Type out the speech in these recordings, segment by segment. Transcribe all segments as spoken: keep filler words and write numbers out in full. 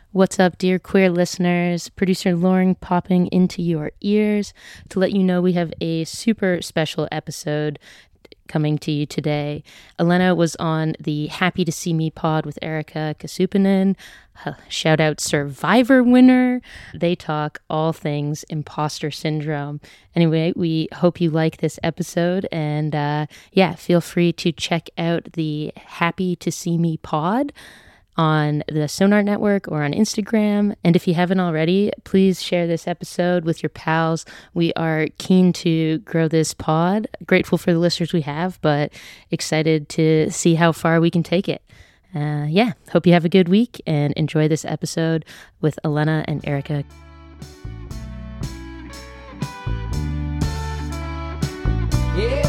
What's up, dear queer listeners? Producer Lauren popping into your ears to let you know we have a super special episode coming to you today. Elena was on the Happy to See Me pod with Erica Kasupinen. Shout out Survivor winner. They talk all things imposter syndrome. Anyway, we hope you like this episode, and uh, yeah, feel free to check out the Happy to See Me pod on the Sonar Network or on Instagram. And if you haven't already, please share this episode with your pals. We are keen to grow this pod. Grateful for the listeners we have, but excited to see how far we can take it. Uh, yeah, hope you have a good week and enjoy this episode with Elena and Erica. Yeah.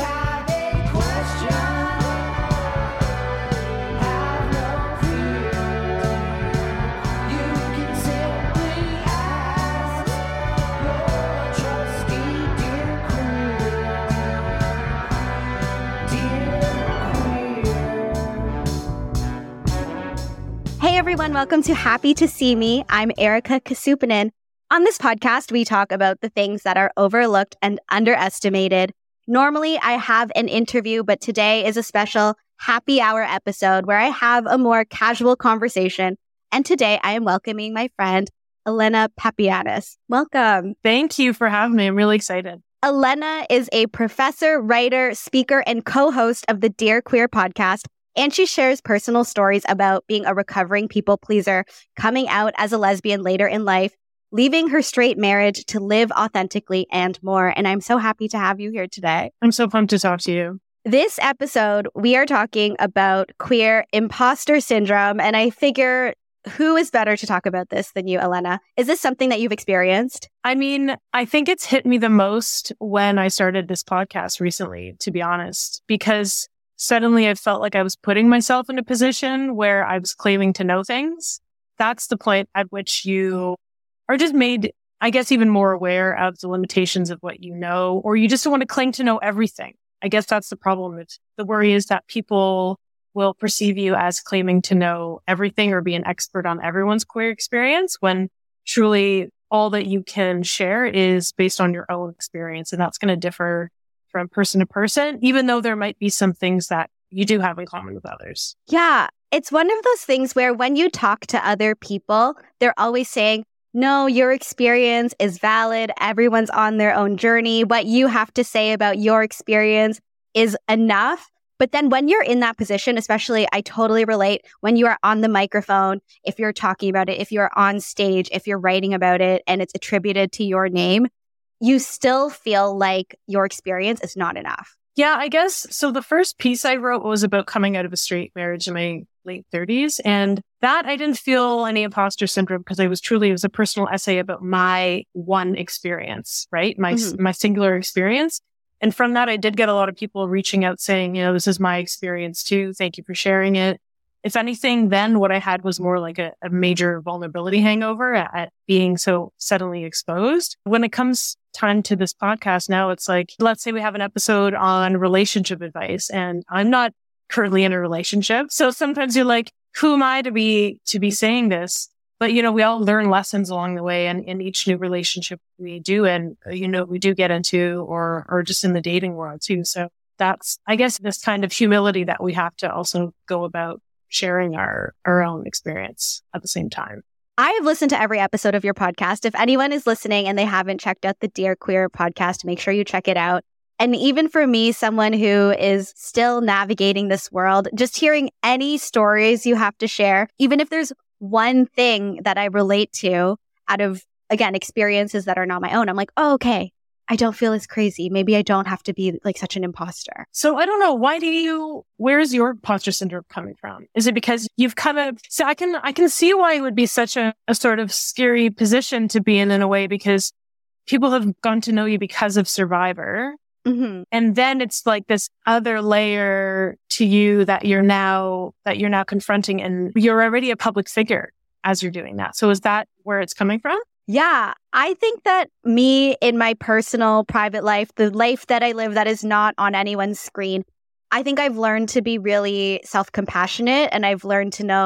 Hey everyone, welcome to Happy to See Me. I'm Erica Kasupinen. On this podcast, we talk about the things that are overlooked and underestimated. Normally, I have an interview, but today is a special happy hour episode where I have a more casual conversation. And today I am welcoming my friend, Elena Papianis. Welcome. Thank you for having me. I'm really excited. Elena is a professor, writer, speaker, and co-host of the Dear Queer podcast. And she shares personal stories about being a recovering people pleaser, coming out as a lesbian later in life, leaving her straight marriage to live authentically, and more. And I'm so happy to have you here today. I'm so pumped to talk to you. This episode, we are talking about queer imposter syndrome. And I figure, who is better to talk about this than you, Elena? Is this something that you've experienced? I mean, I think it's hit me the most when I started this podcast recently, to be honest, because suddenly I felt like I was putting myself in a position where I was claiming to know things. That's the point at which you are just made, I guess, even more aware of the limitations of what you know, or you just don't want to claim to know everything. I guess that's the problem. It's, the worry is that people will perceive you as claiming to know everything or be an expert on everyone's queer experience, when truly all that you can share is based on your own experience. And that's going to differ from person to person, even though there might be some things that you do have in common with others. Yeah, it's one of those things where when you talk to other people, they're always saying, no, your experience is valid. Everyone's on their own journey. What you have to say about your experience is enough. But then when you're in that position, especially, I totally relate, when you are on the microphone, if you're talking about it, if you're on stage, if you're writing about it and it's attributed to your name, you still feel like your experience is not enough. Yeah, I guess. So the first piece I wrote was about coming out of a straight marriage in my late thirties. And that I didn't feel any imposter syndrome because I was truly, it was a personal essay about my one experience, right? My, mm-hmm. my singular experience. And from that, I did get a lot of people reaching out saying, you know, this is my experience too. Thank you for sharing it. If anything, then what I had was more like a, a major vulnerability hangover at, at being so suddenly exposed. When it comes time to this podcast now, it's like, let's say we have an episode on relationship advice and I'm not currently in a relationship. So sometimes you're like, who am I to be, to be saying this? But, you know, we all learn lessons along the way, and in each new relationship we do, and, you know, we do get into, or, or just in the dating world too. So that's, I guess, this kind of humility that we have to also go about sharing our, our own experience at the same time. I have listened to every episode of your podcast. If anyone is listening and they haven't checked out the Dear Queer podcast, make sure you check it out. And even for me, someone who is still navigating this world, just hearing any stories you have to share, even if there's one thing that I relate to out of, again, experiences that are not my own, I'm like, oh, okay, I don't feel as crazy. Maybe I don't have to be like such an imposter. So I don't know. Why do you, where is your imposter syndrome coming from? Is it because you've kind of, so I can, I can see why it would be such a, a sort of scary position to be in, in a way, because people have gone to know you because of Survivor. Mm-hmm. And then it's like this other layer to you that you're now, that you're now confronting, and you're already a public figure as you're doing that. So is that where it's coming from? Yeah, I think that me in my personal private life, the life that I live that is not on anyone's screen, I think I've learned to be really self-compassionate, and I've learned to know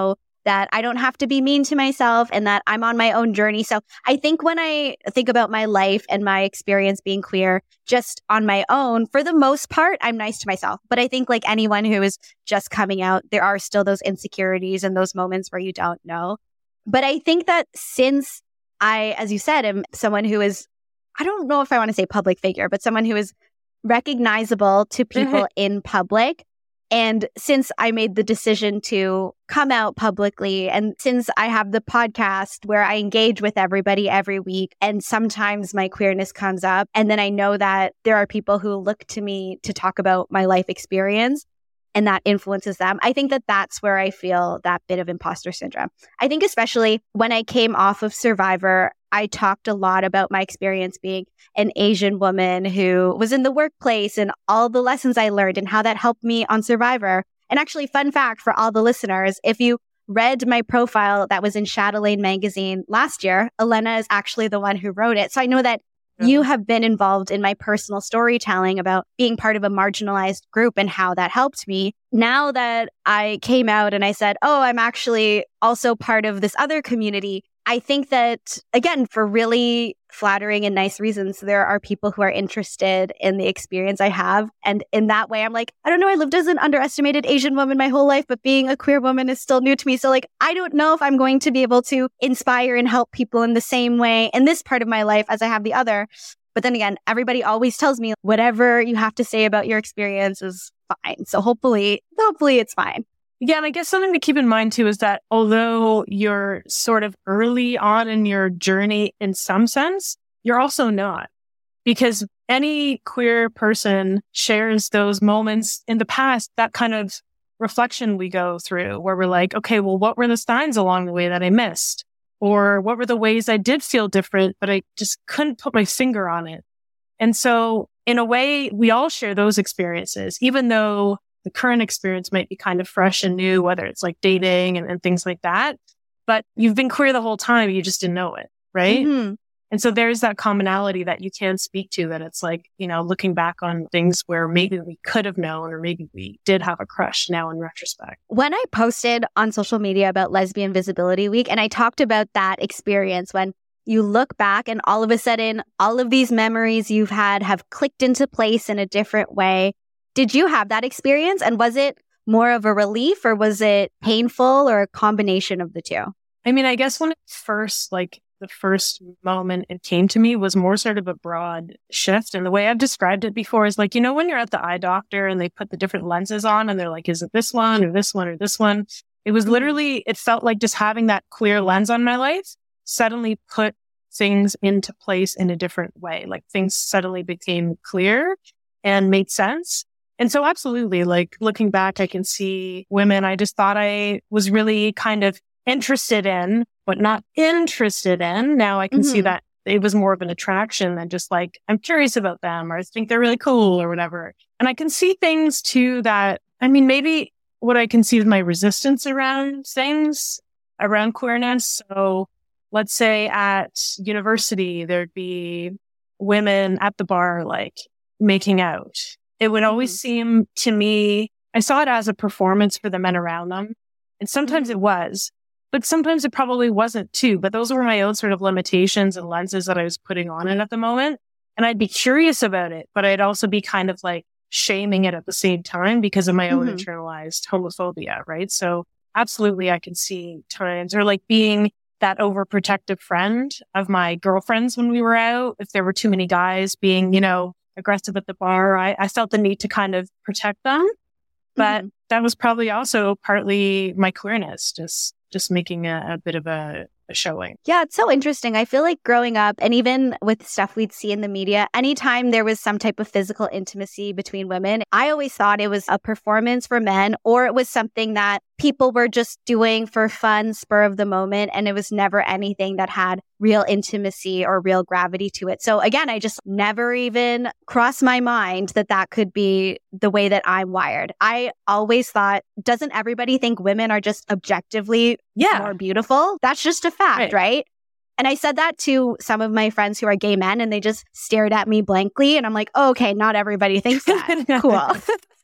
that I don't have to be mean to myself and that I'm on my own journey. So I think when I think about my life and my experience being queer just on my own, for the most part, I'm nice to myself. But I think like anyone who is just coming out, there are still those insecurities and those moments where you don't know. But I think that since I, as you said, am someone who is, I don't know if I want to say public figure, but someone who is recognizable to people mm-hmm. in public. And since I made the decision to come out publicly, and since I have the podcast where I engage with everybody every week, and sometimes my queerness comes up, and then I know that there are people who look to me to talk about my life experience, and that influences them. I think that that's where I feel that bit of imposter syndrome. I think especially when I came off of Survivor, I talked a lot about my experience being an Asian woman who was in the workplace and all the lessons I learned and how that helped me on Survivor. And actually, fun fact for all the listeners, if you read my profile that was in Chatelaine magazine last year, Elena is actually the one who wrote it. So I know that yeah. you have been involved in my personal storytelling about being part of a marginalized group and how that helped me. Now that I came out and I said, oh, I'm actually also part of this other community, I think that, again, for really flattering and nice reasons, there are people who are interested in the experience I have. And in that way, I'm like, I don't know, I lived as an underestimated Asian woman my whole life, but being a queer woman is still new to me. So like, I don't know if I'm going to be able to inspire and help people in the same way in this part of my life as I have the other. But then again, everybody always tells me whatever you have to say about your experience is fine. So hopefully, hopefully it's fine. Yeah, and I guess something to keep in mind too is that although you're sort of early on in your journey in some sense, you're also not. Because any queer person shares those moments in the past, that kind of reflection we go through where we're like, okay, well, what were the signs along the way that I missed? Or what were the ways I did feel different, but I just couldn't put my finger on it? And so in a way, we all share those experiences, even though the current experience might be kind of fresh and new, whether it's like dating and, and things like that. But you've been queer the whole time. You just didn't know it, right? Mm-hmm. And so there's that commonality that you can speak to, that it's like, you know, looking back on things where maybe we could have known, or maybe we did have a crush now in retrospect. When I posted on social media about Lesbian Visibility Week, and I talked about that experience when you look back and all of a sudden, all of these memories you've had have clicked into place in a different way. Did you have that experience? And was it more of a relief, or was it painful, or a combination of the two? I mean, I guess when it first, like the first moment it came to me was more sort of a broad shift. And the way I've described it before is like, you know, when you're at the eye doctor and they put the different lenses on and they're like, is it this one or this one or this one? It was literally, it felt like just having that clear lens on my life suddenly put things into place in a different way. Like things suddenly became clear and made sense. And so absolutely, like looking back, I can see women I just thought I was really kind of interested in, but not interested in. Now I can mm-hmm. see that it was more of an attraction than just like, I'm curious about them, or I think they're really cool or whatever. And I can see things too that, I mean, maybe what I can see is my resistance around things, around queerness. So let's say at university, there'd be women at the bar, like making out. It would always mm-hmm. seem to me, I saw it as a performance for the men around them. And sometimes it was, but sometimes it probably wasn't too. But those were my own sort of limitations and lenses that I was putting on it at the moment. And I'd be curious about it, but I'd also be kind of like shaming it at the same time because of my own mm-hmm. internalized homophobia, right? So absolutely, I can see times, or like being that overprotective friend of my girlfriends when we were out. If there were too many guys being, you know, aggressive at the bar, I, I felt the need to kind of protect them. But mm-hmm. that was probably also partly my queerness, just just making a, a bit of a, a showing. Yeah, it's so interesting. I feel like growing up, and even with stuff we'd see in the media, anytime there was some type of physical intimacy between women, I always thought it was a performance for men, or it was something that people were just doing for fun, spur of the moment, and it was never anything that had real intimacy or real gravity to it. So again, I just never even crossed my mind that that could be the way that I'm wired. I always thought, doesn't everybody think women are just objectively yeah. more beautiful? That's just a fact, right. right? And I said that to some of my friends who are gay men, and they just stared at me blankly. And I'm like, oh, okay, not everybody thinks that. Cool.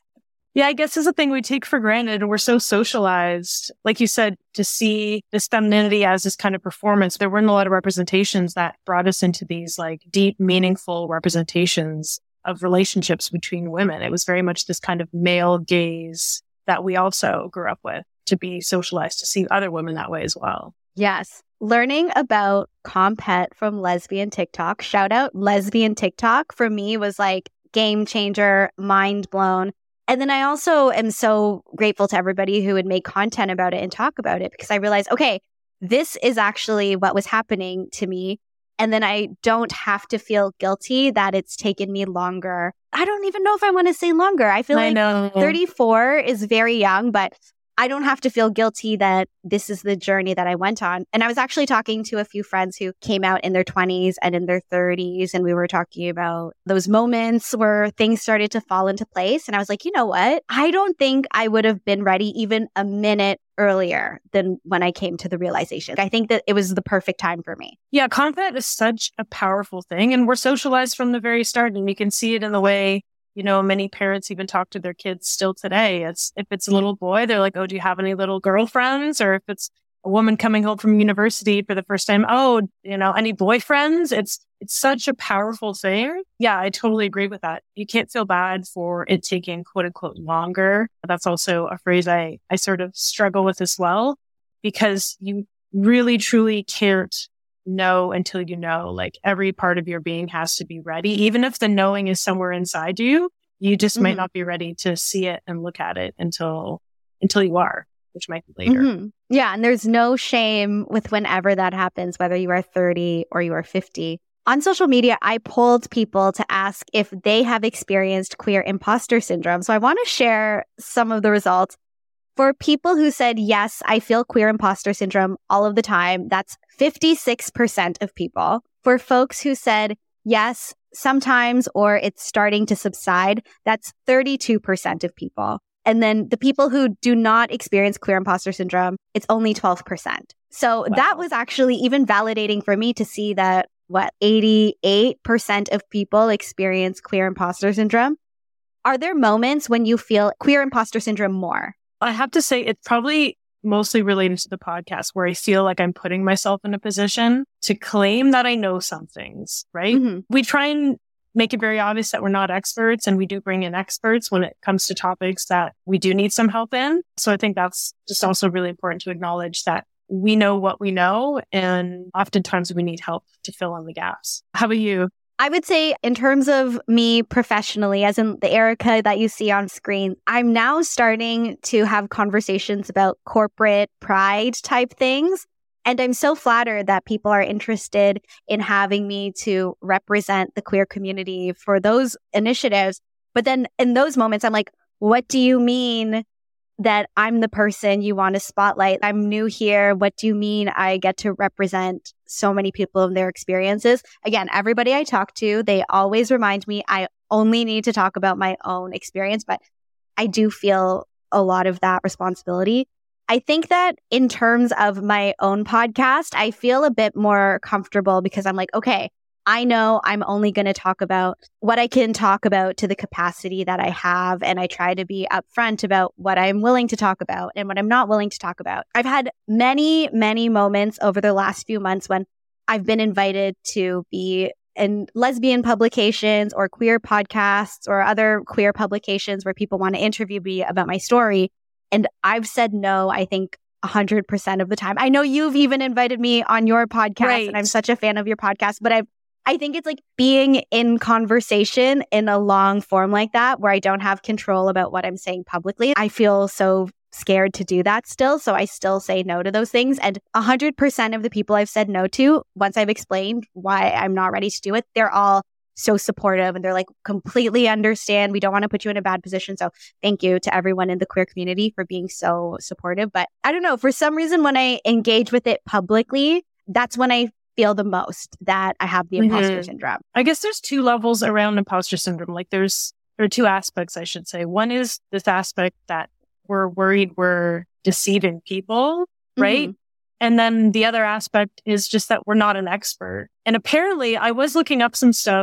Yeah, I guess it's a thing we take for granted, and we're so socialized. Like you said, to see this femininity as this kind of performance, there weren't a lot of representations that brought us into these like deep, meaningful representations of relationships between women. It was very much this kind of male gaze that we also grew up with, to be socialized to see other women that way as well. Yes. Learning about compet from lesbian TikTok, shout out lesbian TikTok, for me was like game changer, mind blown. And then I also am so grateful to everybody who would make content about it and talk about it, because I realized, okay, this is actually what was happening to me. And then I don't have to feel guilty that it's taken me longer. I don't even know if I want to say longer. I feel I like know. thirty-four is very young, but I don't have to feel guilty that this is the journey that I went on. And I was actually talking to a few friends who came out in their twenties and in their thirties. And we were talking about those moments where things started to fall into place. And I was like, you know what? I don't think I would have been ready even a minute earlier than when I came to the realization. I think that it was the perfect time for me. Yeah, compet is such a powerful thing. And we're socialized from the very start. And you can see it in the way, you know, many parents even talk to their kids still today. It's if it's a little boy, they're like, oh, do you have any little girlfriends? Or if it's a woman coming home from university for the first time, oh, you know, any boyfriends? It's it's such a powerful thing. Yeah, I totally agree with that. You can't feel bad for it taking quote unquote longer. That's also a phrase I, I sort of struggle with as well, because you really, truly can't know until you know. Like every part of your being has to be ready. Even if the knowing is somewhere inside you, you just mm-hmm. might not be ready to see it and look at it until until you are, which might be later. Mm-hmm. Yeah, and there's no shame with whenever that happens, whether you are thirty or you are fifty. On social media, I polled people to ask if they have experienced queer imposter syndrome. So I want to share some of the results. For people who said, yes, I feel queer imposter syndrome all of the time, that's fifty-six percent of people. For folks who said, yes, sometimes, or it's starting to subside, that's thirty-two percent of people. And then the people who do not experience queer imposter syndrome, it's only twelve percent. So wow. That was actually even validating for me to see that, what, eighty-eight percent of people experience queer imposter syndrome. Are there moments when you feel queer imposter syndrome more? I have to say it's probably mostly related to the podcast, where I feel like I'm putting myself in a position to claim that I know some things, right? Mm-hmm. We try and make it very obvious that we're not experts, and we do bring in experts when it comes to topics that we do need some help in. So I think that's just also really important to acknowledge that we know what we know, and oftentimes we need help to fill in the gaps. How about you? I would say in terms of me professionally, as in the Erica that you see on screen, I'm now starting to have conversations about corporate pride type things. And I'm so flattered that people are interested in having me to represent the queer community for those initiatives. But then in those moments, I'm like, what do you mean that I'm the person you want to spotlight? I'm new here. What do you mean I get to represent so many people and their experiences? Again, everybody I talk to, they always remind me I only need to talk about my own experience, but I do feel a lot of that responsibility. I think that in terms of my own podcast, I feel a bit more comfortable because I'm like, okay, I know I'm only going to talk about what I can talk about to the capacity that I have. And I try to be upfront about what I'm willing to talk about and what I'm not willing to talk about. I've had many, many moments over the last few months when I've been invited to be in lesbian publications or queer podcasts or other queer publications where people want to interview me about my story. And I've said no, I think one hundred percent of the time. I know you've even invited me on your podcast, right, and I'm such a fan of your podcast, but I've I think it's like being in conversation in a long form like that, where I don't have control about what I'm saying publicly. I feel so scared to do that still. So I still say no to those things. And one hundred percent of the people I've said no to, once I've explained why I'm not ready to do it, they're all so supportive and they're like, completely understand. We don't want to put you in a bad position. So thank you to everyone in the queer community for being so supportive. But I don't know, for some reason, when I engage with it publicly, that's when I feel the most that I have the imposter mm-hmm. syndrome. I guess there's two levels around imposter syndrome. Like there's, there are two aspects, I should say. One is this aspect that we're worried we're deceiving people, right? Mm-hmm. And then the other aspect is just that we're not an expert. And apparently I was looking up some stuff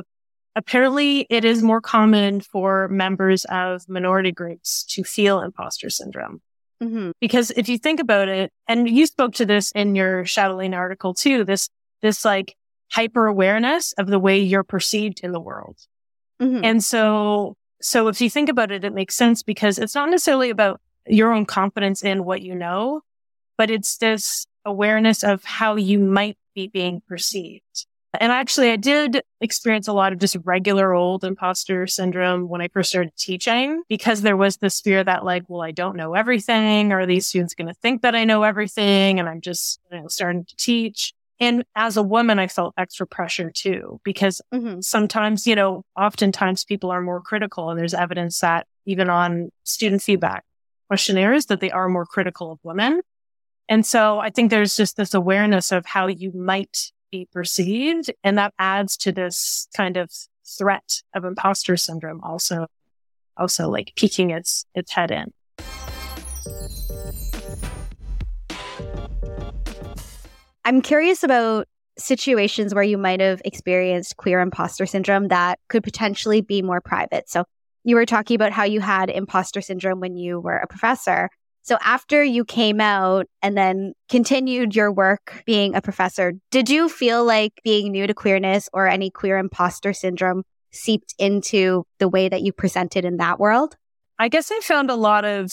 apparently it is more common for members of minority groups to feel imposter syndrome. Mm-hmm. Because if you think about it, and you spoke to this in your Chatelaine article too, this, this like hyper awareness of the way you're perceived in the world. Mm-hmm. And so, so if you think about it, it makes sense because it's not necessarily about your own confidence in what you know, but it's this awareness of how you might be being perceived. And actually, I did experience a lot of just regular old imposter syndrome when I first started teaching, because there was this fear that like, well, I don't know everything. Are these students going to think that I know everything? And I'm just, you know, starting to teach. And as a woman, I felt extra pressure too, because Mm-hmm. sometimes, you know, oftentimes people are more critical. And there's evidence that even on student feedback questionnaires that they are more critical of women. And so I think there's just this awareness of how you might be perceived. And that adds to this kind of threat of imposter syndrome also, also like peeking its, its head in. I'm curious about situations where you might have experienced queer imposter syndrome that could potentially be more private. So you were talking about how you had imposter syndrome when you were a professor. So after you came out and then continued your work being a professor, did you feel like being new to queerness or any queer imposter syndrome seeped into the way that you presented in that world? I guess I found a lot of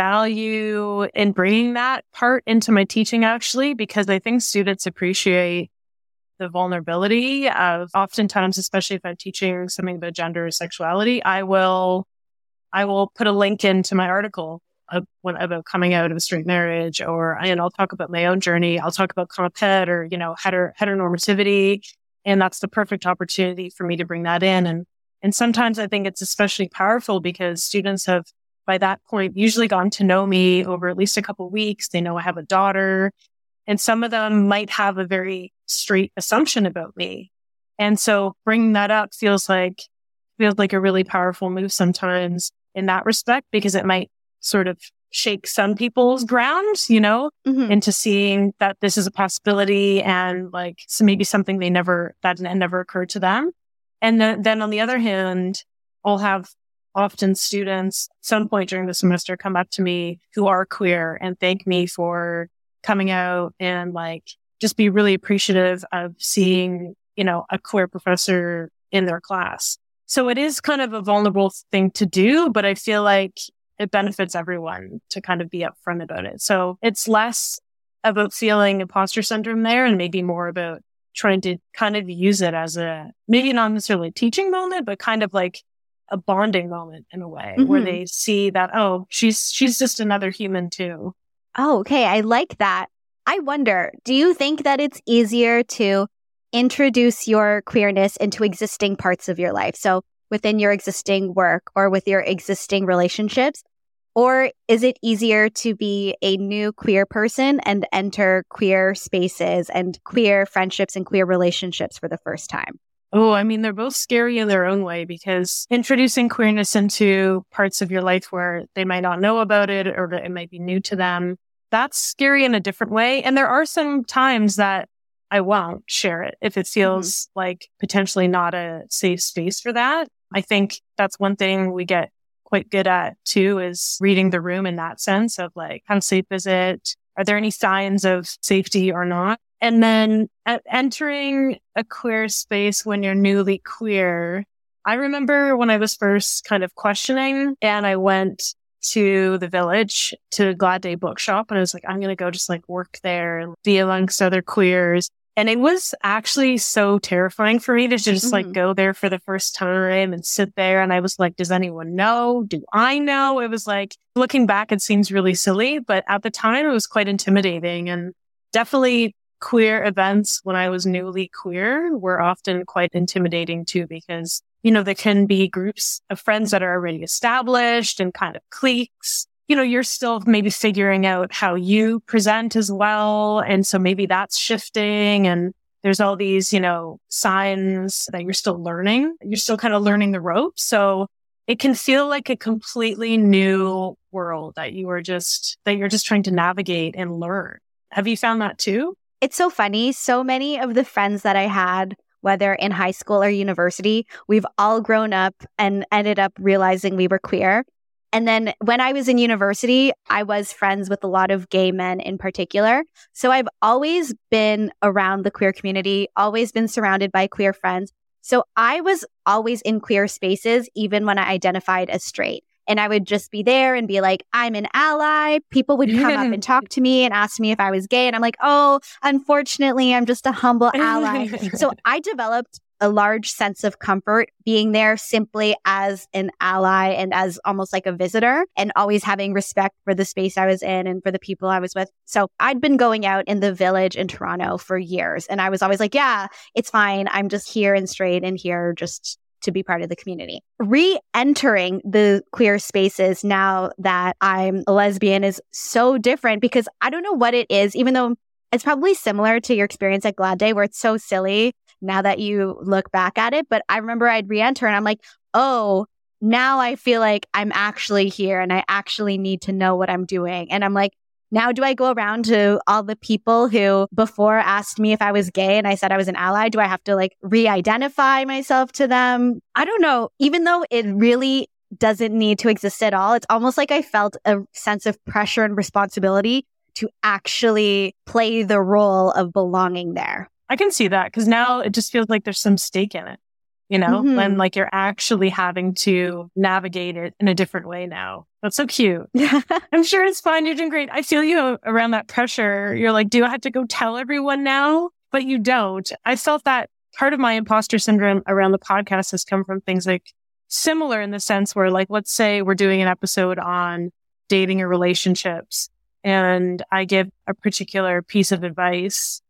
value in bringing that part into my teaching, actually, because I think students appreciate the vulnerability of oftentimes, especially if I'm teaching something about gender or sexuality, I will, I will put a link into my article of, about coming out of a straight marriage, or, and I'll talk about my own journey. I'll talk about compet or, you know, heter, heteronormativity. And that's the perfect opportunity for me to bring that in. And, and sometimes I think it's especially powerful because students have, by that point, usually gotten to know me over at least a couple of weeks. They know I have a daughter, and some of them might have a very straight assumption about me. And so bringing that up feels like, feels like a really powerful move sometimes in that respect, because it might sort of shake some people's ground, you know, Mm-hmm. into seeing that this is a possibility and like so maybe something they never, that never occurred to them. And then, then on the other hand, I'll have often students at some point during the semester come up to me who are queer and thank me for coming out and like just be really appreciative of seeing, you know, a queer professor in their class. So it is kind of a vulnerable thing to do, but I feel like it benefits everyone to kind of be upfront about it. So it's less about feeling imposter syndrome there and maybe more about trying to kind of use it as a, maybe not necessarily a teaching moment, but kind of like a bonding moment in a way, Mm-hmm. where they see that, oh, she's, she's just another human too. Oh, okay. I like that. I wonder, do you think that it's easier to introduce your queerness into existing parts of your life? So within your existing work or with your existing relationships? Or is it easier to be a new queer person and enter queer spaces and queer friendships and queer relationships for the first time? Oh, I mean, they're both scary in their own way, because introducing queerness into parts of your life where they might not know about it or it might be new to them, that's scary in a different way. And there are some times that I won't share it if it feels mm-hmm. like potentially not a safe space for that. I think that's one thing we get quite good at too, is reading the room in that sense of like, how safe is it? Are there any signs of safety or not? And then at entering a queer space when you're newly queer, I remember when I was first kind of questioning and I went to the Village, to Glad Day Bookshop, and I was like, I'm going to go just like work there and be amongst other queers. And it was actually so terrifying for me to just mm-hmm. like go there for the first time and sit there. And I was like, does anyone know? Do I know? It was like, looking back, it seems really silly, but at the time it was quite intimidating. And definitely queer events when I was newly queer were often quite intimidating too, because, you know, there can be groups of friends that are already established and kind of cliques. You know, you're still maybe figuring out how you present as well. And so maybe that's shifting, and there's all these, you know, signs that you're still learning. You're still kind of learning the ropes. So it can feel like a completely new world that you are just, that you're just trying to navigate and learn. Have you found that too? It's so funny. So many of the friends that I had whether in high school or university, we've all grown up and ended up realizing we were queer. And then when I was in university, I was friends with a lot of gay men in particular. So I've always been around the queer community, always been surrounded by queer friends. So I was always in queer spaces, even when I identified as straight. And I would just be there and be like, I'm an ally. People would come up and talk to me and ask me if I was gay. And I'm like, oh, unfortunately, I'm just a humble ally. So I developed a large sense of comfort being there simply as an ally and as almost like a visitor, and always having respect for the space I was in and for the people I was with. So I'd been going out in the Village in Toronto for years. And I was always like, yeah, it's fine. I'm just here and straight and here just to be part of the community. Re-entering the queer spaces now that I'm a lesbian is so different because I don't know what it is, even though it's probably similar to your experience at Glad Day where it's so silly now that you look back at it. But I remember I'd re-enter and I'm like, oh, now I feel like I'm actually here and I actually need to know what I'm doing. And I'm like, now do I go around to all the people who before asked me if I was gay and I said I was an ally? Do I have to like re-identify myself to them? I don't know. Even though it really doesn't need to exist at all, it's almost like I felt a sense of pressure and responsibility to actually play the role of belonging there. I can see that because now it just feels like there's some stake in it, you know, mm-hmm. when like you're actually having to navigate it in a different way now. That's so cute. I'm sure it's fine. You're doing great. I feel you around that pressure. You're like, do I have to go tell everyone now? But you don't. I felt that part of my imposter syndrome around the podcast has come from things like similar in the sense where like, let's say we're doing an episode on dating or relationships and I give a particular piece of advice.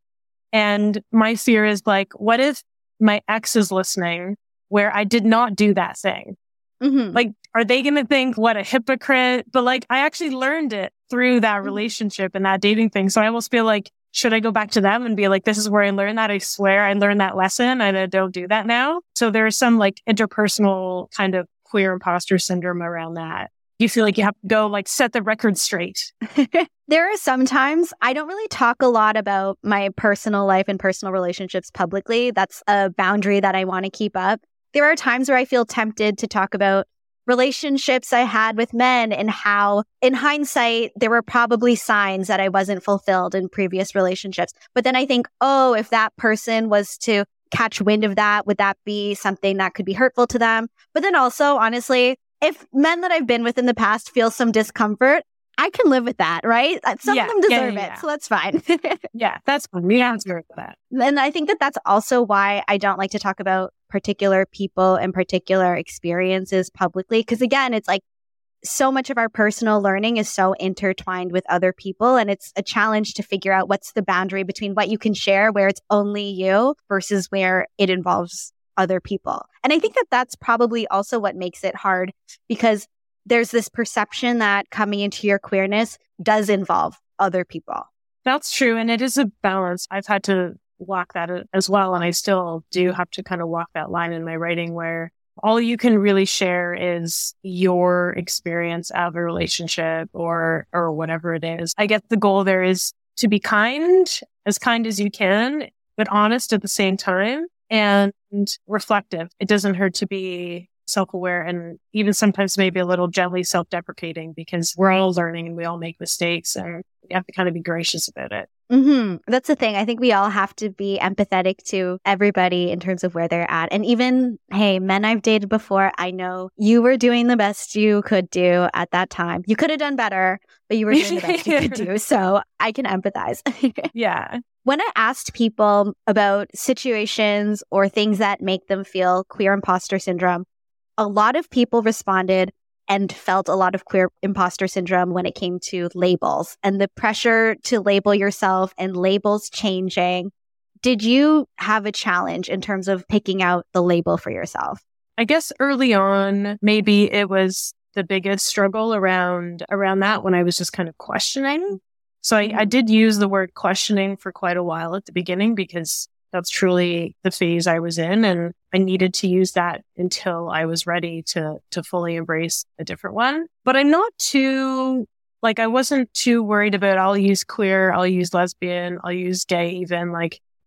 And my fear is like, what if my ex is listening where I did not do that thing? Mm-hmm. Like, are they going to think what a hypocrite? But like, I actually learned it through that relationship and that dating thing. So I almost feel like, should I go back to them and be like, this is where I learned that. I swear I learned that lesson and I don't do that now. So there is some like interpersonal kind of queer imposter syndrome around that. You feel like you have to go like set the record straight. There are some times I don't really talk a lot about my personal life and personal relationships publicly. That's a boundary that I want to keep up. There are times where I feel tempted to talk about relationships I had with men and how, in hindsight, there were probably signs that I wasn't fulfilled in previous relationships. But then I think, oh, if that person was to catch wind of that, would that be something that could be hurtful to them? But then also, honestly, if men that I've been with in the past feel some discomfort, I can live with that, right? Some yeah, of them deserve yeah, yeah, yeah. it, so that's fine. Yeah, that's fine. We have to go with that. And I think that that's also why I don't like to talk about particular people and particular experiences publicly. Because again, it's like so much of our personal learning is so intertwined with other people. And it's a challenge to figure out what's the boundary between what you can share where it's only you versus where it involves other people. And I think that that's probably also what makes it hard because there's this perception that coming into your queerness does involve other people. That's true. And it is a balance. I've had to walk that as well. And I still do have to kind of walk that line in my writing where all you can really share is your experience of a relationship or, or whatever it is. I guess the goal there is to be kind, as kind as you can, but honest at the same time and reflective. It doesn't hurt to be self-aware and even sometimes maybe a little gently self-deprecating because we're all learning and we all make mistakes and you have to kind of be gracious about it. Mm-hmm. That's the thing. I think we all have to be empathetic to everybody in terms of where they're at. And even, hey, men I've dated before, I know you were doing the best you could do at that time. You could have done better, but you were doing the best you could do. So I can empathize. Yeah. When I asked people about situations or things that make them feel queer imposter syndrome, a lot of people responded and felt a lot of queer imposter syndrome when it came to labels and the pressure to label yourself and labels changing. Did you have a challenge in terms of picking out the label for yourself? I guess early on, maybe it was the biggest struggle around around that when I was just kind of questioning. So I, I did use the word questioning for quite a while at the beginning because that's truly the phase I was in. And I needed to use that until I was ready to to fully embrace a different one. But I'm not too, like, I wasn't too worried about I'll use queer, I'll use lesbian, I'll use gay even. Like,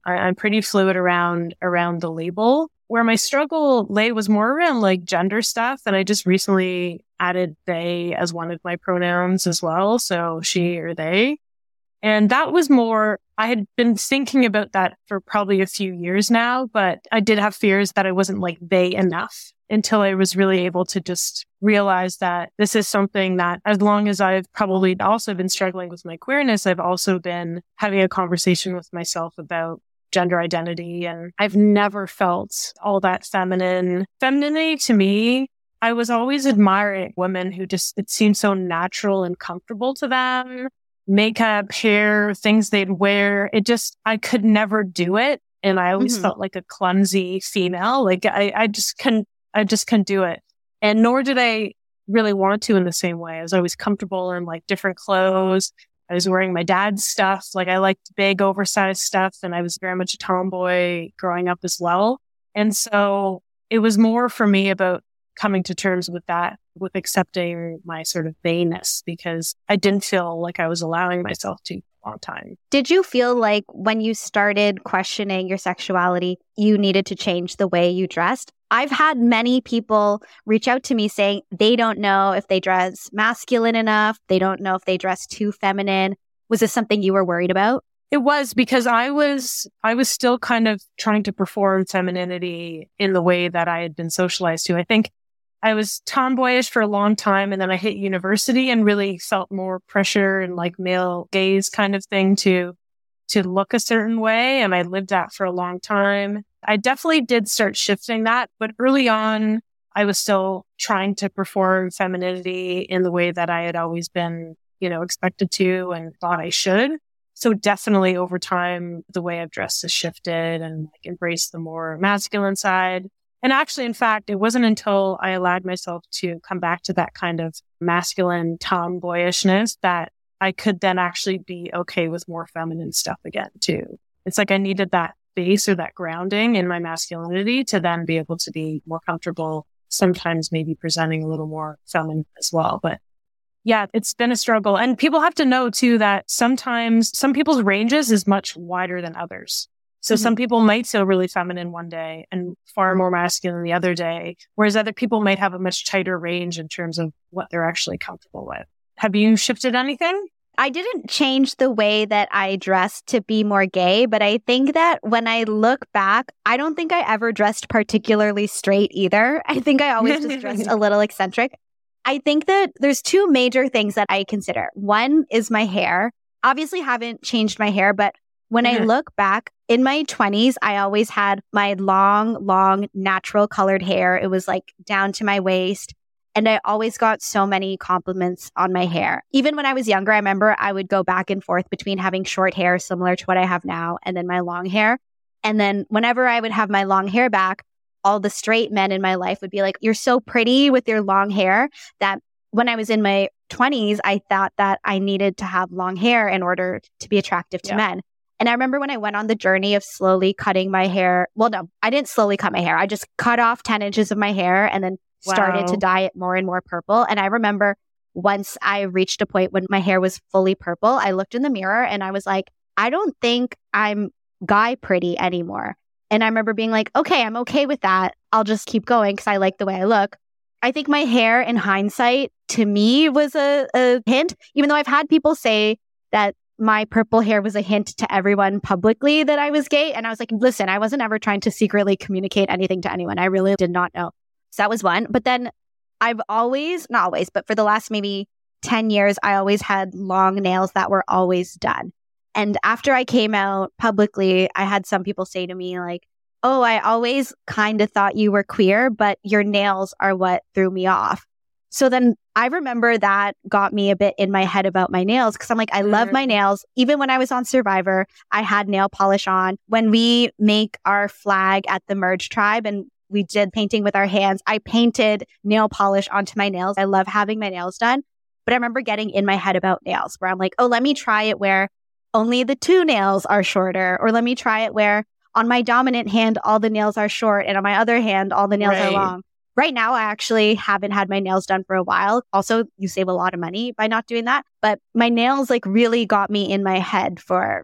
I, I'm pretty fluid around around the label. Where my struggle lay was more around like gender stuff. And I just recently added they as one of my pronouns as well. So she or they. And that was more, I had been thinking about that for probably a few years now, but I did have fears that I wasn't like they enough until I was really able to just realize that this is something that as long as I've probably also been struggling with my queerness, I've also been having a conversation with myself about gender identity. And I've never felt all that feminine. Femininity to me, I was always admiring women who just, it seemed so natural and comfortable to them. Makeup, hair, things they'd wear. It just, I could never do it. And I always mm-hmm. felt like a clumsy female. Like I, I just couldn't, I just couldn't do it. And nor did I really want to in the same way. I was always comfortable in like different clothes. I was wearing my dad's stuff. Like I liked big oversized stuff. And I was very much a tomboy growing up as well. And so it was more for me about coming to terms with that, with accepting my sort of they-ness, because I didn't feel like I was allowing myself to for a long time. Did you feel like when you started questioning your sexuality, you needed to change the way you dressed? I've had many people reach out to me saying they don't know if they dress masculine enough. They don't know if they dress too feminine. Was this something you were worried about? It was, because I was, I was still kind of trying to perform femininity in the way that I had been socialized to. I think I was tomboyish for a long time, and then I hit university and really felt more pressure and like male gaze kind of thing to, to look a certain way. And I lived that for a long time. I definitely did start shifting that, but early on, I was still trying to perform femininity in the way that I had always been, you know, expected to and thought I should. So definitely over time, the way I've dressed has shifted and like embraced the more masculine side. And actually, in fact, it wasn't until I allowed myself to come back to that kind of masculine tomboyishness that I could then actually be okay with more feminine stuff again, too. It's like I needed that base or that grounding in my masculinity to then be able to be more comfortable, sometimes maybe presenting a little more feminine as well. But yeah, it's been a struggle. And people have to know, too, that sometimes some people's ranges is much wider than others. So mm-hmm. some people might feel really feminine one day and far more masculine the other day, whereas other people might have a much tighter range in terms of what they're actually comfortable with. Have you shifted anything? I didn't change the way that I dressed to be more gay, but I think that when I look back, I don't think I ever dressed particularly straight either. I think I always just dressed a little eccentric. I think that there's two major things that I consider. One is my hair. Obviously haven't changed my hair, but when mm-hmm. I look back in my twenties, I always had my long, long natural colored hair. It was like down to my waist. And I always got so many compliments on my hair. Even when I was younger, I remember I would go back and forth between having short hair similar to what I have now and then my long hair. And then whenever I would have my long hair back, all the straight men in my life would be like, "You're so pretty with your long hair," that when I was in my twenties, I thought that I needed to have long hair in order to be attractive to yeah. men. And I remember when I went on the journey of slowly cutting my hair. Well, no, I didn't slowly cut my hair. I just cut off ten inches of my hair and then started wow. to dye it more and more purple. And I remember once I reached a point when my hair was fully purple, I looked in the mirror and I was like, I don't think I'm guy pretty anymore. And I remember being like, okay, I'm okay with that. I'll just keep going because I like the way I look. I think my hair in hindsight to me was a, a hint, even though I've had people say that my purple hair was a hint to everyone publicly that I was gay. And I was like, listen, I wasn't ever trying to secretly communicate anything to anyone. I really did not know. So that was one. But then I've always, not always, but for the last maybe ten years, I always had long nails that were always done. And after I came out publicly, I had some people say to me like, oh, I always kind of thought you were queer, but your nails are what threw me off. So then I remember that got me a bit in my head about my nails because I'm like, I love my nails. Even when I was on Survivor, I had nail polish on. When we make our flag at the Merge Tribe and we did painting with our hands, I painted nail polish onto my nails. I love having my nails done. But I remember getting in my head about nails where I'm like, oh, let me try it where only the two nails are shorter. Or let me try it where on my dominant hand, all the nails are short. And on my other hand, all the nails right. are long. Right now, I actually haven't had my nails done for a while. Also, you save a lot of money by not doing that. But my nails like really got me in my head for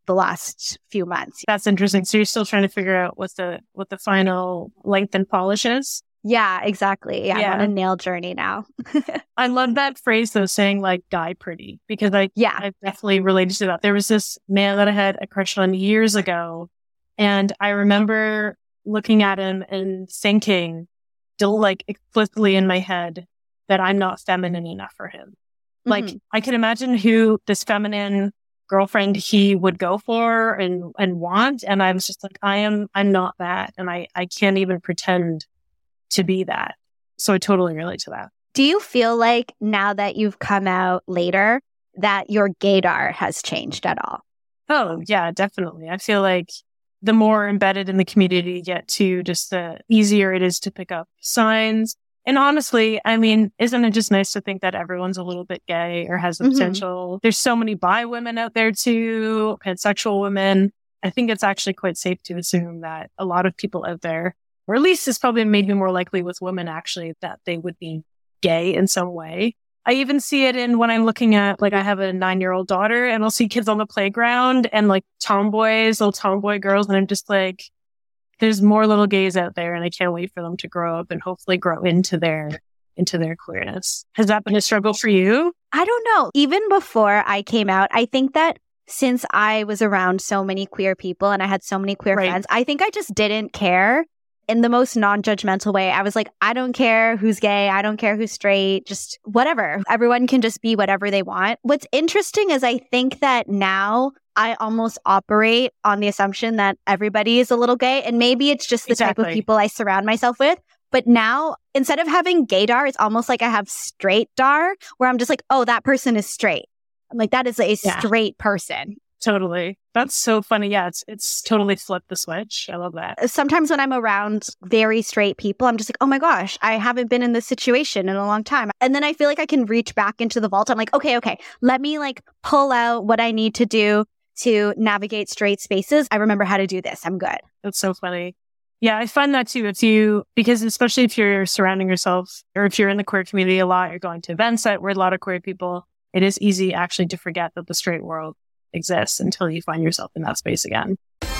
the last few months. That's interesting. So you're still trying to figure out what the what the final length and polish is? Yeah, exactly. Yeah, Yeah. I'm on a nail journey now. I love that phrase though, saying like die pretty, because I Yeah. I've definitely related to that. There was this man that I had a crush on years ago, and I remember looking at him and thinking, still like explicitly in my head, that I'm not feminine enough for him. Like Mhm. I can imagine who this feminine girlfriend he would go for and and want, and I was just like, I am I'm not that, and I I can't even pretend to be that. So I totally relate to that. Do you feel like now that you've come out later that your gaydar has changed at all? Oh, yeah, definitely. I feel like the more embedded in the community you get to, just the easier it is to pick up signs. And honestly, I mean, isn't it just nice to think that everyone's a little bit gay or has the Mhm. potential? There's so many bi women out there too, pansexual women. I think it's actually quite safe to assume that a lot of people out there, or at least it's probably maybe more likely with women actually, that they would be gay in some way. I even see it in when I'm looking at, like, I have a nine-year-old daughter, and I'll see kids on the playground and like tomboys, little tomboy girls, and I'm just like, there's more little gays out there, and I can't wait for them to grow up and hopefully grow into their into their queerness. Has that been a struggle for you? I don't know. Even before I came out, I think that since I was around so many queer people and I had so many queer Right. friends, I think I just didn't care in the most non-judgmental way. I was like, I don't care who's gay. I don't care who's straight, just whatever. Everyone can just be whatever they want. What's interesting is I think that now I almost operate on the assumption that everybody is a little gay. And maybe it's just the type of Exactly. people I surround myself with. But now, instead of having gaydar, it's almost like I have straight dar, where I'm just like, oh, that person is straight. I'm like, that is a Yeah. straight person. Totally. That's so funny. Yeah, it's it's totally flipped the switch. I love that. Sometimes when I'm around very straight people, I'm just like, oh my gosh, I haven't been in this situation in a long time. And then I feel like I can reach back into the vault. I'm like, okay, okay, let me like pull out what I need to do to navigate straight spaces. I remember how to do this. I'm good. That's so funny. Yeah, I find that too. If you, because especially if you're surrounding yourself, or if you're in the queer community a lot, you're going to events that where a lot of queer people, it is easy actually to forget that the straight world exists until you find yourself in that space again.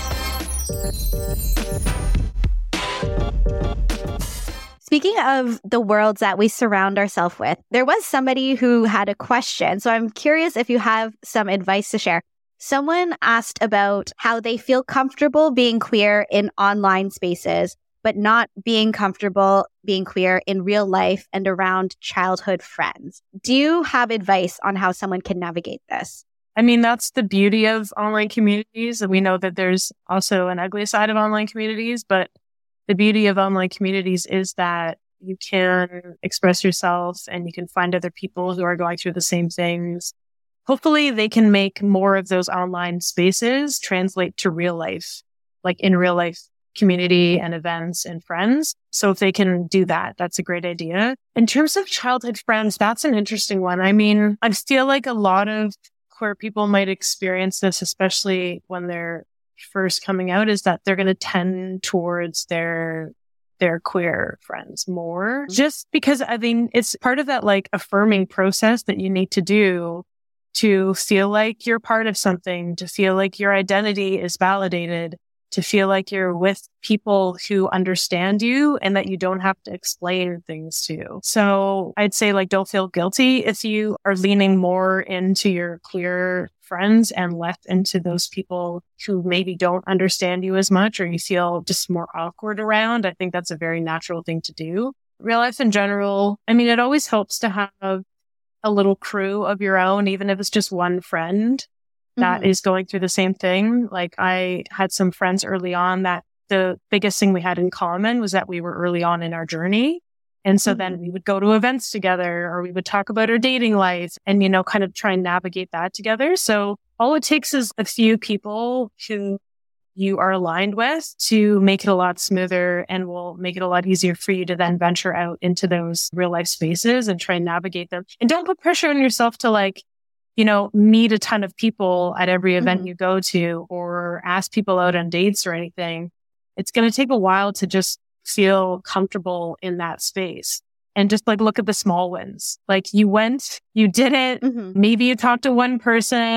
Speaking of the worlds that we surround ourselves with, there was somebody who had a question. So I'm curious if you have some advice to share. Someone asked about how they feel comfortable being queer in online spaces, but not being comfortable being queer in real life and around childhood friends. Do you have advice on how someone can navigate this? I mean, that's the beauty of online communities. And we know that there's also an ugly side of online communities, but the beauty of online communities is that you can express yourself and you can find other people who are going through the same things. Hopefully they can make more of those online spaces translate to real life, like in real life community and events and friends. So if they can do that, that's a great idea. In terms of childhood friends, that's an interesting one. I mean, I feel like a lot of queer people might experience this, especially when they're first coming out, is that they're going to tend towards their their queer friends more, just because I mean, it's part of that like affirming process that you need to do to feel like you're part of something, to feel like your identity is validated, to feel like you're with people who understand you and that you don't have to explain things to. So I'd say like, don't feel guilty if you are leaning more into your queer friends and less into those people who maybe don't understand you as much, or you feel just more awkward around. I think that's a very natural thing to do. Real life in general, I mean, it always helps to have a little crew of your own, even if it's just one friend that Mhm. is going through the same thing. Like I had some friends early on that the biggest thing we had in common was that we were early on in our journey. And so Mhm. then we would go to events together, or we would talk about our dating life and, you know, kind of try and navigate that together. So all it takes is a few people who you are aligned with to make it a lot smoother, and will make it a lot easier for you to then venture out into those real life spaces and try and navigate them. And don't put pressure on yourself to like, you know, meet a ton of people at every event Mhm. you go to, or ask people out on dates or anything. It's going to take a while to just feel comfortable in that space. And just like look at the small wins. Like you went, you did it. Mhm. Maybe you talked to one person.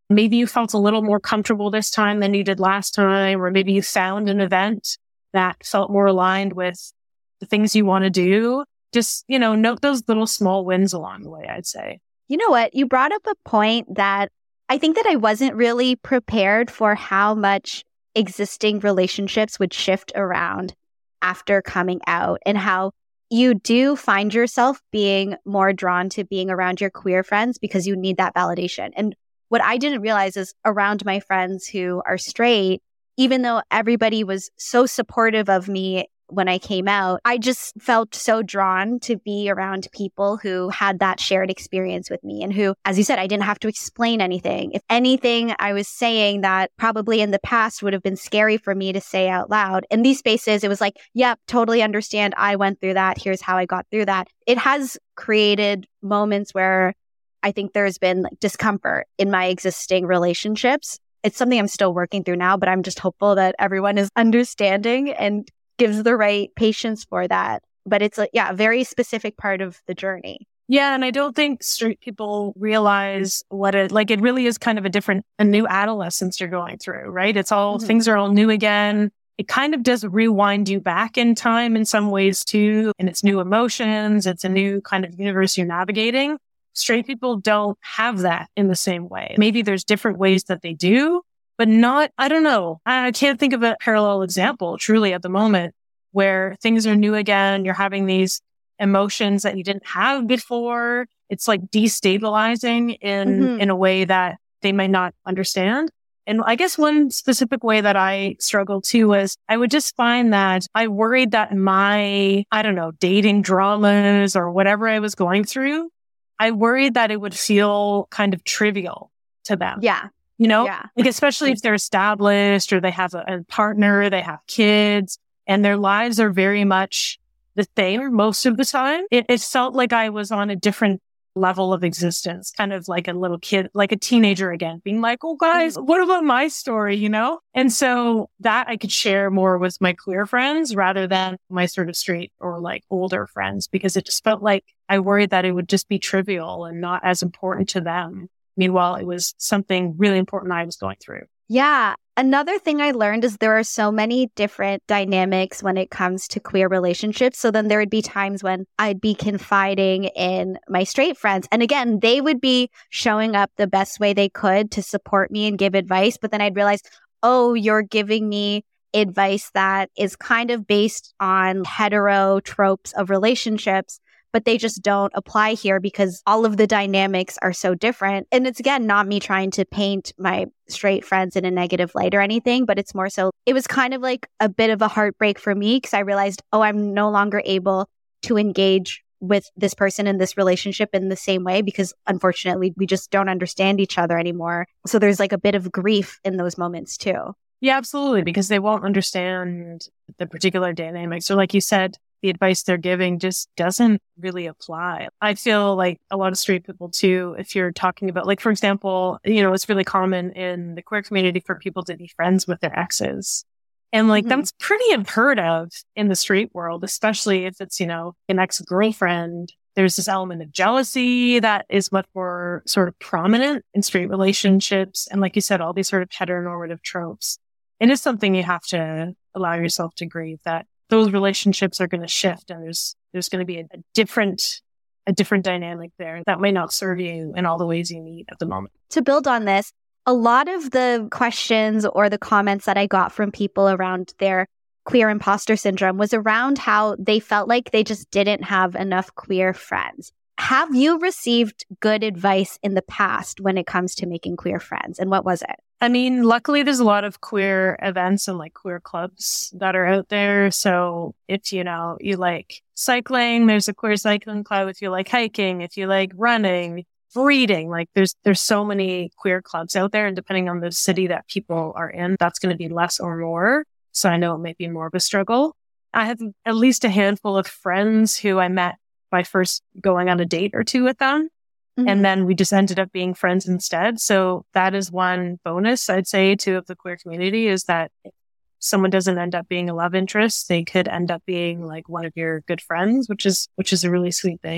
maybe you felt a little more comfortable this time than you did last time, or maybe you found an event that felt more aligned with the things you want to do. Just, you know, note those little small wins along the way, I'd say. You know what? You brought up a point that I think that I wasn't really prepared for how much existing relationships would shift around after coming out, and how you do find yourself being more drawn to being around your queer friends because you need that validation. And what I didn't realize is around my friends who are straight, even though everybody was so supportive of me when I came out, I just felt so drawn to be around people who had that shared experience with me, and who, as you said, I didn't have to explain anything. If anything I was saying that probably in the past would have been scary for me to say out loud, in these spaces, it was like, yep, totally understand. I went through that. Here's how I got through that. It has created moments where I think there's been like discomfort in my existing relationships. It's something I'm still working through now, but I'm just hopeful that everyone is understanding and gives the right patience for that. But it's a, yeah, a very specific part of the journey. Yeah. And I don't think straight people realize what it, like, it really is kind of a different, a new adolescence you're going through, right? It's all, mm-hmm. things are all new again. It kind of does rewind you back in time in some ways too. And it's new emotions. It's a new kind of universe you're navigating. Straight people don't have that in the same way. Maybe there's different ways that they do, but not, I don't know. I can't think of a parallel example truly at the moment where things are new again. You're having these emotions that you didn't have before. It's like destabilizing in, mm-hmm. in a way that they might not understand. And I guess one specific way that I struggled too was I would just find that I worried that my, I don't know, dating dramas or whatever I was going through, I worried that it would feel kind of trivial to them. Yeah. You know, yeah. like especially if they're established or they have a, a partner, they have kids, and their lives are very much the same most of the time. It, it felt like I was on a different level of existence, kind of like a little kid, like a teenager again, being like, oh guys, what about my story, you know? And so that I could share more with my queer friends rather than my sort of straight or like older friends, because it just felt like I worried that it would just be trivial and not as important to them. Meanwhile, it was something really important I was going through. Yeah. Another thing I learned is there are so many different dynamics when it comes to queer relationships. So then there would be times when I'd be confiding in my straight friends. And again, they would be showing up the best way they could to support me and give advice. But then I'd realize, oh, you're giving me advice that is kind of based on hetero tropes of relationships, but they just don't apply here because all of the dynamics are so different. And it's, again, not me trying to paint my straight friends in a negative light or anything, but it's more so it was kind of like a bit of a heartbreak for me because I realized, oh, I'm no longer able to engage with this person in this relationship in the same way because unfortunately we just don't understand each other anymore. So there's like a bit of grief in those moments too. Yeah, absolutely. Because they won't understand the particular dynamics. Or like you said, the advice they're giving just doesn't really apply. I feel like a lot of straight people too, if you're talking about, like, for example, you know, it's really common in the queer community for people to be friends with their exes. And like, mm-hmm. that's pretty unheard of in the straight world, especially if it's, you know, an ex-girlfriend. There's this element of jealousy that is much more sort of prominent in straight relationships. And like you said, all these sort of heteronormative tropes. It is something you have to allow yourself to grieve, that those relationships are going to shift and there's there's going to be a, a different a different dynamic there that may not serve you in all the ways you need at the moment. To build on this, a lot of the questions or the comments that I got from people around their queer imposter syndrome was around how they felt like they just didn't have enough queer friends. Have you received good advice in the past when it comes to making queer friends? And what was it? I mean, luckily there's a lot of queer events and like queer clubs that are out there. So if, you know, you like cycling, there's a queer cycling club. If you like hiking, if you like running, reading, like there's, there's so many queer clubs out there. And depending on the city that people are in, that's going to be less or more. So I know it might be more of a struggle. I have at least a handful of friends who I met by first going on a date or two with them. Mm-hmm. And then we just ended up being friends instead. So that is one bonus I'd say to of the queer community, is that if someone doesn't end up being a love interest, they could end up being like one of your good friends, which is, which is a really sweet thing.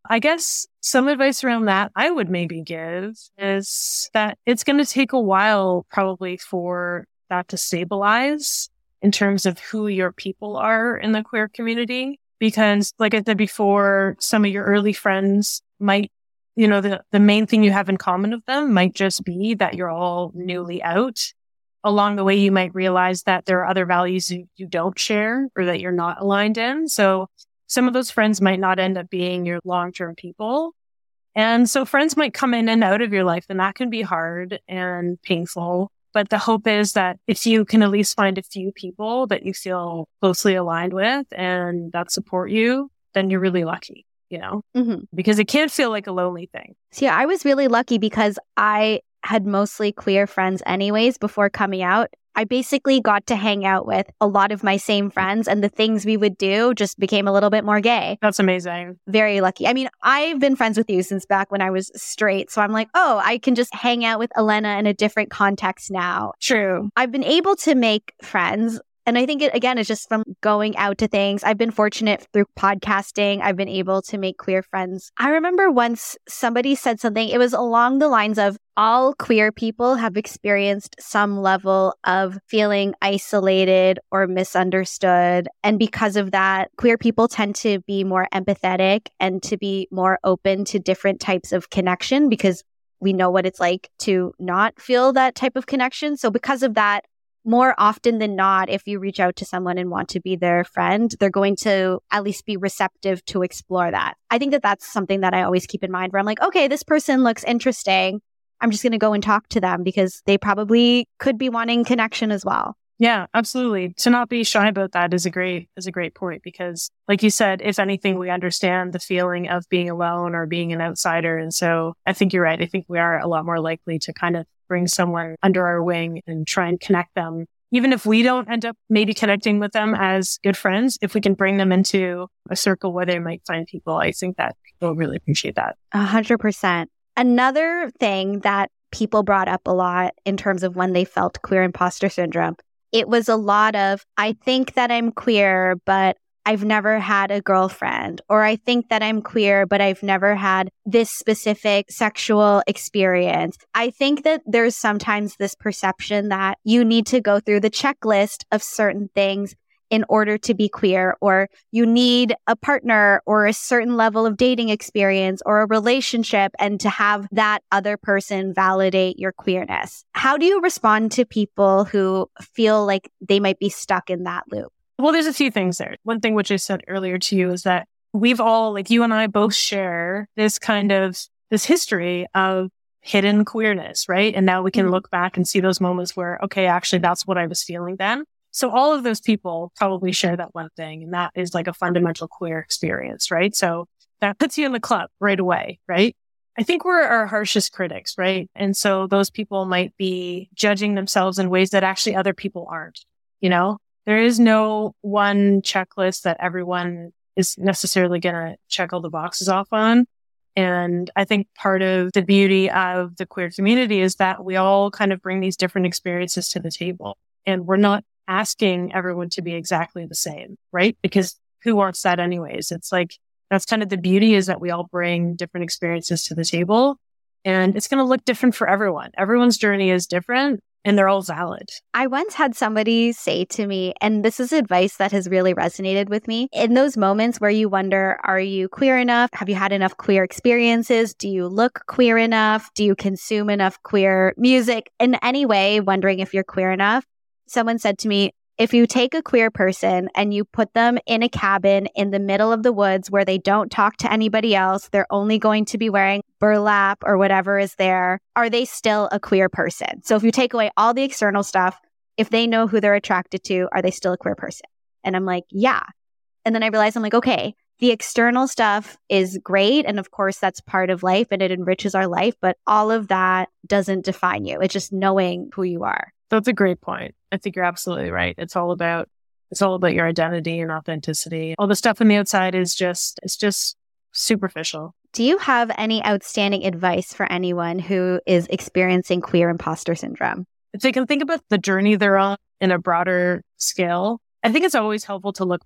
I guess some advice around that I would maybe give is that it's going to take a while probably for that to stabilize in terms of who your people are in the queer community. Because like I said before, some of your early friends might, you know, the, the main thing you have in common with them might just be that you're all newly out. Along the way, you might realize that there are other values you, you don't share or that you're not aligned in. So some of those friends might not end up being your long-term people. And so friends might come in and out of your life, and that can be hard and painful. But the hope is that if you can at least find a few people that you feel closely aligned with and that support you, then you're really lucky, you know, Mm-hmm. because it can feel like a lonely thing. So yeah, I was really lucky because I had mostly queer friends anyways before coming out. I basically got to hang out with a lot of my same friends, and the things we would do just became a little bit more gay. That's amazing. Very lucky. I mean, I've been friends with you since back when I was straight. So I'm like, oh, I can just hang out with Elena in a different context now. True. I've been able to make friends. And I think it, again, is just from going out to things. I've been fortunate through podcasting. I've been able to make queer friends. I remember once somebody said something, it was along the lines of all queer people have experienced some level of feeling isolated or misunderstood. And because of that, queer people tend to be more empathetic and to be more open to different types of connection because we know what it's like to not feel that type of connection. So because of that, more often than not, if you reach out to someone and want to be their friend, they're going to at least be receptive to explore that. I think that that's something that I always keep in mind where I'm like, okay, this person looks interesting. I'm just going to go and talk to them because they probably could be wanting connection as well. Yeah, absolutely. To not be shy about that is a great is a great point because, like you said, if anything, we understand the feeling of being alone or being an outsider. And so I think you're right. I think we are a lot more likely to kind of bring someone under our wing and try and connect them. Even if we don't end up maybe connecting with them as good friends, if we can bring them into a circle where they might find people, I think that people really appreciate that. A hundred percent. Another thing that people brought up a lot in terms of when they felt queer imposter syndrome, it was a lot of, I think that I'm queer, but I've never had a girlfriend, or I think that I'm queer, but I've never had this specific sexual experience. I think that there's sometimes this perception that you need to go through the checklist of certain things in order to be queer, or you need a partner or a certain level of dating experience or a relationship and to have that other person validate your queerness. How do you respond to people who feel like they might be stuck in that loop? Well, there's a few things there. One thing which I said earlier to you is that we've all, like you and I both share this kind of, this history of hidden queerness, right? And now we can mm-hmm. look back and see those moments where, okay, actually that's what I was feeling then. So all of those people probably share that one thing, and that is like a fundamental queer experience, right? So that puts you in the club right away, right? I think we're our harshest critics, right? And so those people might be judging themselves in ways that actually other people aren't, you know? There is no one checklist that everyone is necessarily going to check all the boxes off on. And I think part of the beauty of the queer community is that we all kind of bring these different experiences to the table. And we're not asking everyone to be exactly the same, right? Because who wants that anyways? It's like, that's kind of the beauty is that we all bring different experiences to the table. And it's going to look different for everyone. Everyone's journey is different. And they're all valid. I once had somebody say to me, and this is advice that has really resonated with me, in those moments where you wonder, are you queer enough? Have you had enough queer experiences? Do you look queer enough? Do you consume enough queer music? In any way, wondering if you're queer enough. Someone said to me, if you take a queer person and you put them in a cabin in the middle of the woods where they don't talk to anybody else, they're only going to be wearing burlap or whatever is there, are they still a queer person? So if you take away all the external stuff, if they know who they're attracted to, are they still a queer person? And I'm like, yeah. And then I realized I'm like, okay, the external stuff is great. And of course, that's part of life and it enriches our life. But all of that doesn't define you. It's just knowing who you are. That's a great point. I think you're absolutely right. It's all about, it's all about your identity and authenticity. All the stuff on the outside is just, it's just superficial. Do you have any outstanding advice for anyone who is experiencing queer imposter syndrome? If they can think about the journey they're on in a broader scale, I think it's always helpful to look back.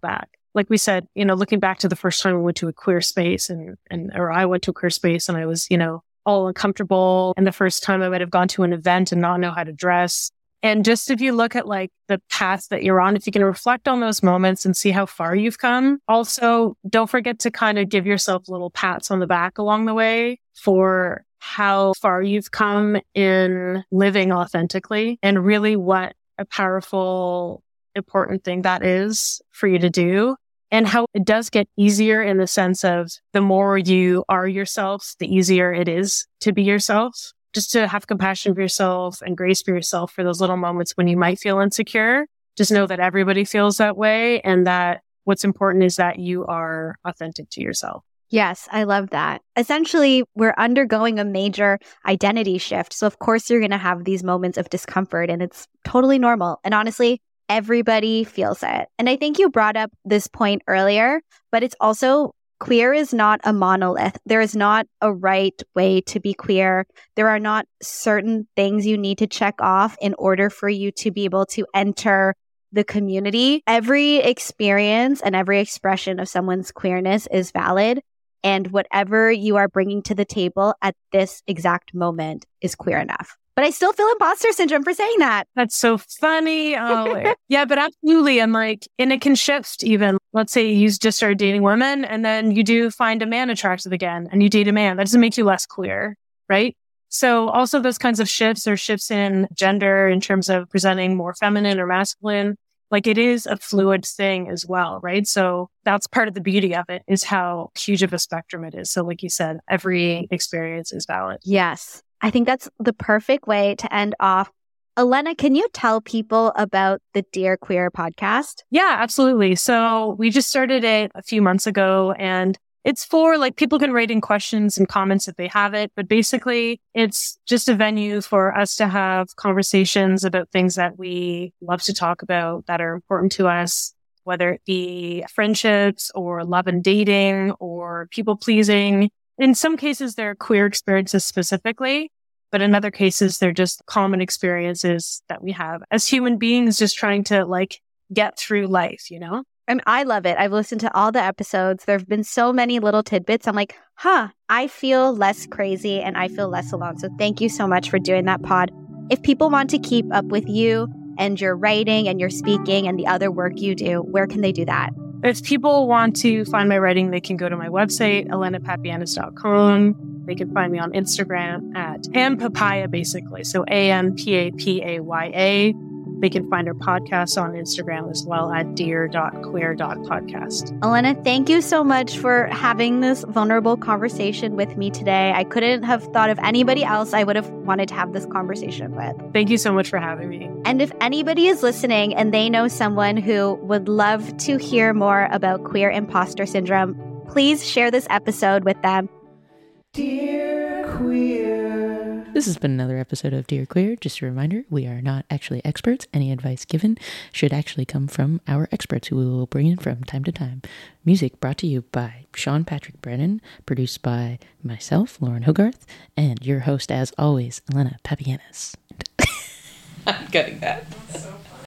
like we said, you know, looking back to the first time we went to a queer space and, and, or I went to a queer space and I was, you know, all uncomfortable. And the first time I might have gone to an event and not know how to dress. And just if you look at like the path that you're on, if you can reflect on those moments and see how far you've come. Also, don't forget to kind of give yourself little pats on the back along the way for how far you've come in living authentically and really what a powerful, important thing that is for you to do. And how it does get easier in the sense of the more you are yourself, the easier it is to be yourself. Just to have compassion for yourself and grace for yourself for those little moments when you might feel insecure. Just know that everybody feels that way and that what's important is that you are authentic to yourself. Yes, I love that. Essentially, we're undergoing a major identity shift. So of course, you're going to have these moments of discomfort and it's totally normal. And honestly, everybody feels it. And I think you brought up this point earlier, but it's also queer is not a monolith. There is not a right way to be queer. There are not certain things you need to check off in order for you to be able to enter the community. Every experience and every expression of someone's queerness is valid. And whatever you are bringing to the table at this exact moment is queer enough. But I still feel imposter syndrome for saying that. That's so funny. Oh, yeah, but absolutely. And like, and it can shift even. Let's say you just started dating women and then you do find a man attractive again and you date a man. That doesn't make you less queer, right? So also those kinds of shifts or shifts in gender in terms of presenting more feminine or masculine, like it is a fluid thing as well, right? So that's part of the beauty of it is how huge of a spectrum it is. So like you said, every experience is valid. Yes. I think that's the perfect way to end off. Elena, can you tell people about the Dear Queer podcast? Yeah, absolutely. So we just started it a few months ago and it's for like people can write in questions and comments if they have it. But basically, it's just a venue for us to have conversations about things that we love to talk about that are important to us, whether it be friendships or love and dating or people pleasing. In some cases, they're queer experiences specifically, but in other cases, they're just common experiences that we have as human beings, just trying to like get through life, you know? And I love it. I've listened to all the episodes. There have been so many little tidbits. I'm like, huh, I feel less crazy and I feel less alone. So thank you so much for doing that pod. If people want to keep up with you and your writing and your speaking and the other work you do, where can they do that? If people want to find my writing, they can go to my website, elena papianis dot com. They can find me on Instagram at ampapaya, basically. So A M P A P A Y A. They can find our podcast on Instagram as well at dear dot queer dot podcast. Elena, thank you so much for having this vulnerable conversation with me today. I couldn't have thought of anybody else I would have wanted to have this conversation with. Thank you so much for having me. And if anybody is listening and they know someone who would love to hear more about queer imposter syndrome, please share this episode with them. Dear Queer. This has been another episode of Dear Queer. Just a reminder, we are not actually experts. Any advice given should actually come from our experts who we will bring in from time to time. Music brought to you by Sean Patrick Brennan, produced by myself, Lauren Hogarth, and your host, as always, Elena Papianis. I'm cutting that.